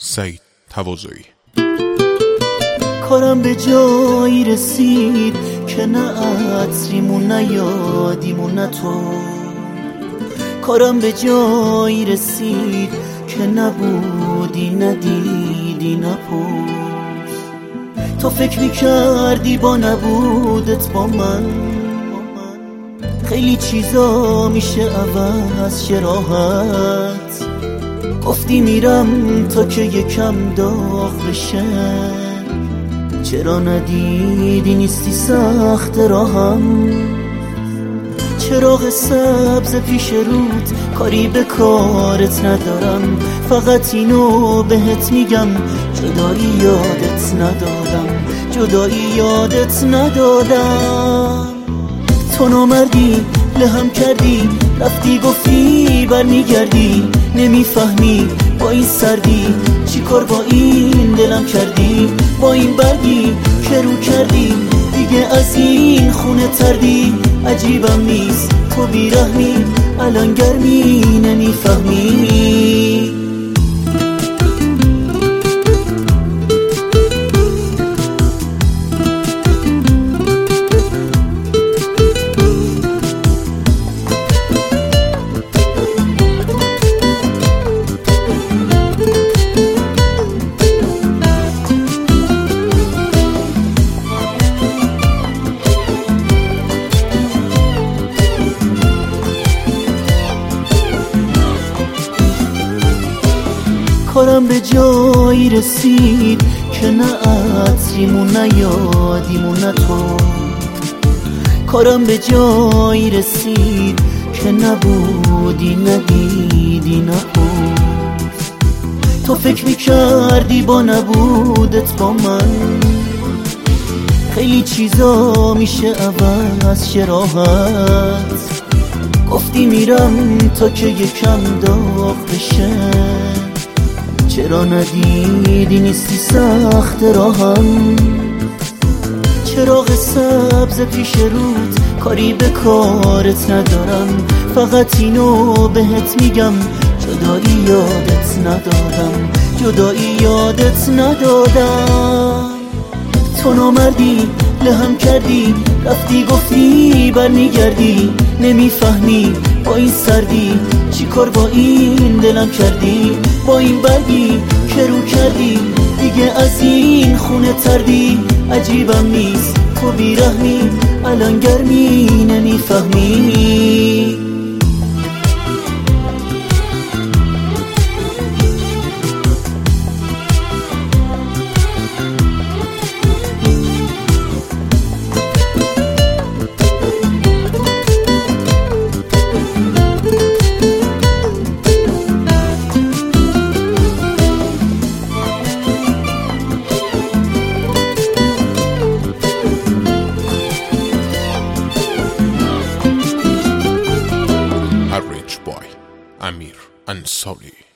سعید تواضعی. کارم به جایی رسید که نه عطریمون نه یادیمون نه تو. کارم به جایی رسید که نبودی ندیدی نپرس. تو فکر میکردی با نبودت با من خیلی چیزا میشه عوض شه راحت. گفتی میرم تا که یکم داغ بشه، چرا ندیدی نیستی سخت راهم. چراغ سبز پیش رود کاری به کارت ندارم، فقط اینو بهت میگم جدایی یادت ندادم، جدایی یادت ندادم. تو نامردی لهم کردی، رفتی گفتی برمیگردی، نمیفهمی با این سردی چی کار با این دلم کردی. با این برگی که رو کردی دیگه از این خونه تردی. عجیبم نیست تو بیرحمی، الان گرمی نمیفهمی. کارم به جایی رسید که نه عطریمون نه یادیمون نه تو. کارم به جایی رسید که نبودی ندیدی نپرس. تو فکر میکردی با نبودت با من خیلی چیزا میشه عوض شه راحت. گفتی میرم تا که یکم داغ بشه، چرا ندیدی نیستی سخت راهم. چراغ سبز پیش رود کاری به کارت ندارم، فقط اینو بهت میگم جدایی یادت ندادم، جدایی یادت ندادم. تو نامردی لهم کردی، رفتی گفتی برمیگردی، نمیفهمی با این سردی چی کار با این دلم کردی. با این برگی که رو کردی دیگه از این خونه تردی. عجیبم نیست تو بیرحمی، الان گرمی نمیفهمی. امیر انصاری.